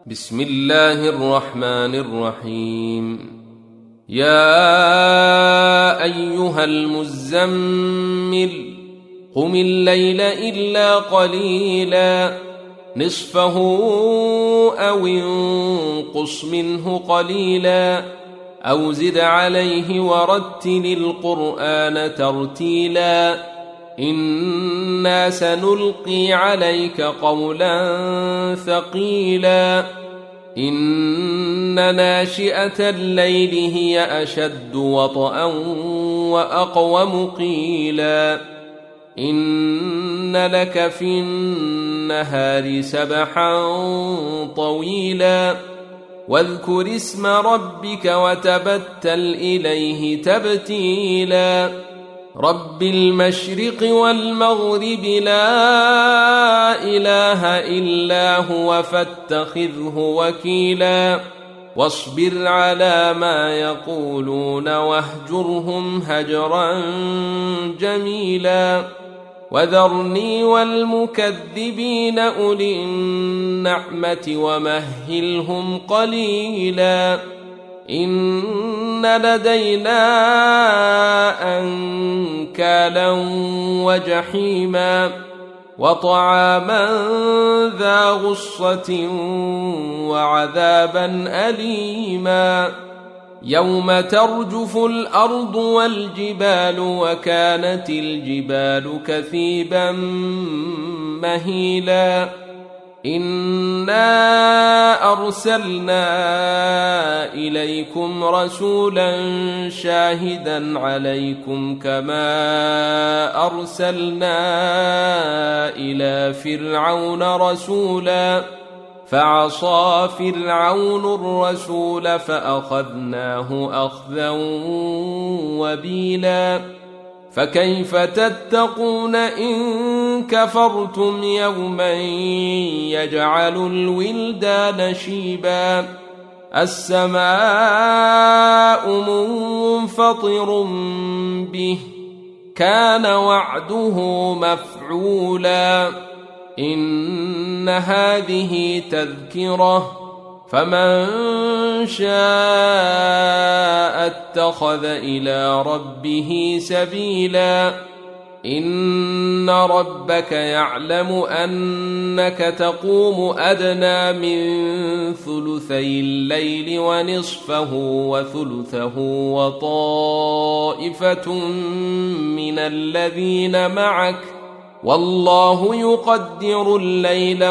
بسم الله الرحمن الرحيم. يا أيها المزمل قم الليل إلا قليلا نصفه أو انقص منه قليلا أو زد عليه ورتل القرآن ترتيلا إنا سنلقي عليك قولا ثقيلا إن ناشئة الليل هي أشد وطئا وأقوم قيلا إن لك في النهار سبحا طويلا واذكر اسم ربك وتبتل إليه تبتيلا رب المشرق والمغرب لا إله إلا هو فاتخذه وكيلا واصبر على ما يقولون واهجرهم هجرا جميلا وذرني والمكذبين أولي النعمة ومهلهم قليلا إن لدينا أنكالا وجحيما وطعاما ذا غصة وعذابا أليما يوم ترجف الأرض والجبال وكانت الجبال كثيبا مهيلا إنا أرسلنا إليكم رسولا شاهدا عليكم كما أرسلنا إلى فرعون رسولا فعصى فرعون الرسول فأخذناه أخذا وبيلا فكيف تتقون إن كفرتم يوما يجعل الولدان شيبا السماء منفطر به كان وعده مفعولا إن هذه تذكرة فمن شاء اتخذ إلى ربه سبيلا إن ربك يعلم أنك تقوم أدنى من ثلثي الليل ونصفه وثلثه وطائفة من الذين معك والله يقدر الليل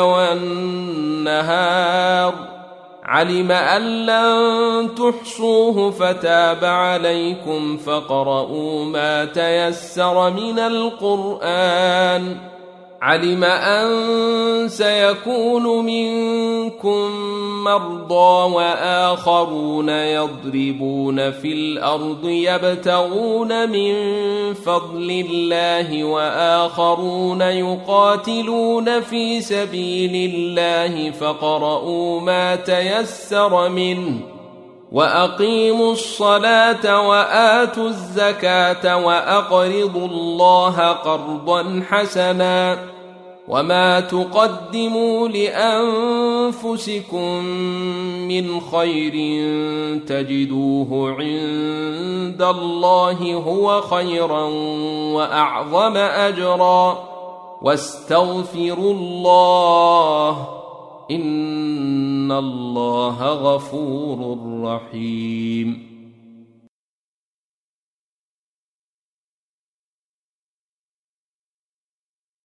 والنهار علم أن لن تحصوه فتاب عليكم فاقرؤوا ما تيسر من القرآن علم أن سيكون منكم مرضى وآخرون يضربون في الأرض يبتغون من فضل الله وآخرون يقاتلون في سبيل الله فاقرؤوا ما تيسر منه وأقيموا الصلاة وآتوا الزكاة وأقرضوا الله قرضا حسنا وما تقدموا لأنفسكم من خير تجدوه عند الله هو خيرا وأعظم أجرا واستغفروا الله إن الله غفور رحيم.